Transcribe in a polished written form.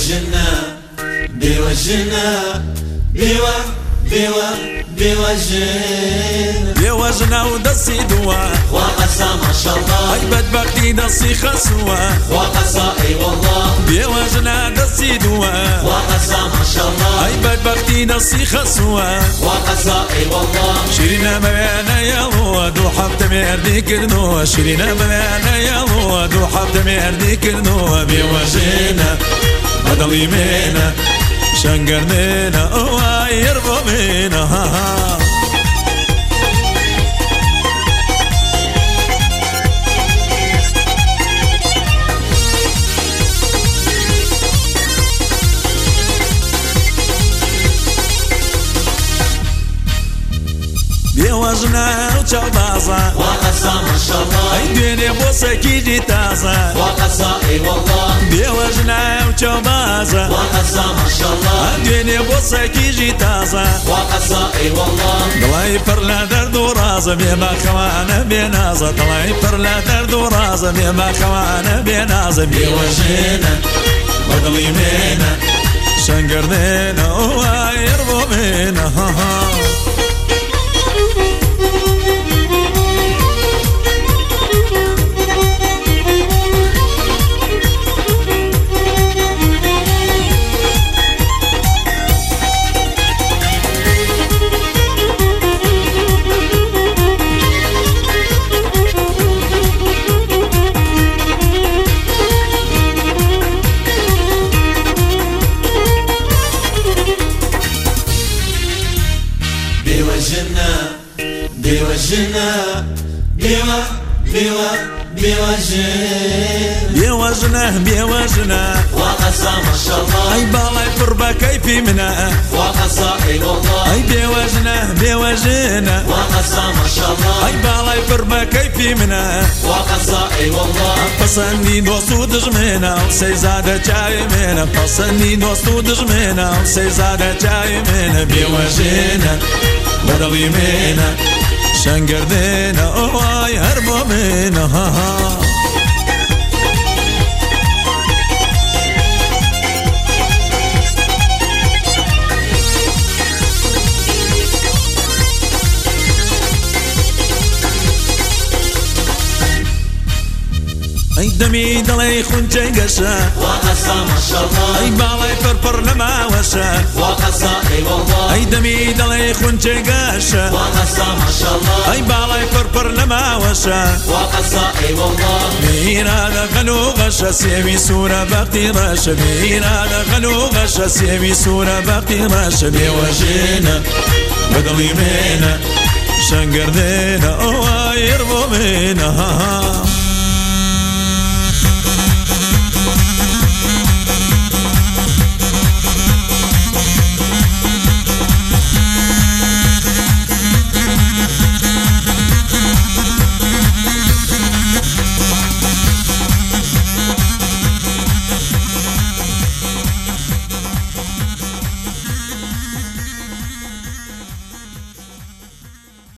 بوجهنا بوجهنا بوجهنا ودسي دوا وقصا ما شاء الله اي بدبختي دسي خسوا وقصا اي والله بوجهنا دسي دوا وقصا ما شاء الله اي بدبختي دسي خسوا وقصا اي والله شيرينا مبانا يلو دو حبت مردي كردو شيرينا مبانا يلو دو حبت مردي كردو بوجهنا بدلي مينا شنقرنينا يربو مينا بوجهنا وشبازا وقصا ما شاء الله اي دنيا بوسكي جتازا وقصا اي والله بوجهنا وشبازا وقصا ما شاء الله دنيا بوسكي جتازا وقصا اي والله دڵی پڕ لە دەرد و ڕازە بێمە خەوانە بێنازە دڵی پڕ لە دەرد و ڕازە بێمە خەوانە بێنازە بوجهنا بەدڵی مێنە شەنگردێنە ئەووایر بۆ مێنە بوجهنا وقصا ما شاء الله اي باڵای پڕ بە کەیفی منە وقصا اي والله اي بوجهنا وقصا ما شاء الله اي باڵای پڕ بە کەیفی منە وقصا اي والله پەسەندی دۆست و دژمێنە و سەیزادە چاوی مێنە پەسەندی دۆست و دژمێنە و سەیزادە چاوی مێنە بێوەژێنە بەدڵی مێنە شەنگردێنە ئەوای هەر بۆ مێنە اي دمي دڵی خونچەی گەشە وقصا ما شاء الله اي باڵای پڕپڕ نەماوەشە وقصا اي والله اي دەمی دڵی خونچەی گەشە وقصا ما شاء الله اي باڵای پڕپڕ نەماوەشە وقصا اي والله میرانە غەن و غەشە سێوی سوورە بەختی ڕەشە میرانە غەن و غەشە سێوی سوورە بەختی ڕەشە بێوەژێنە بەدڵی مێنە شەنگردێنە ئەووایر بۆ مێنە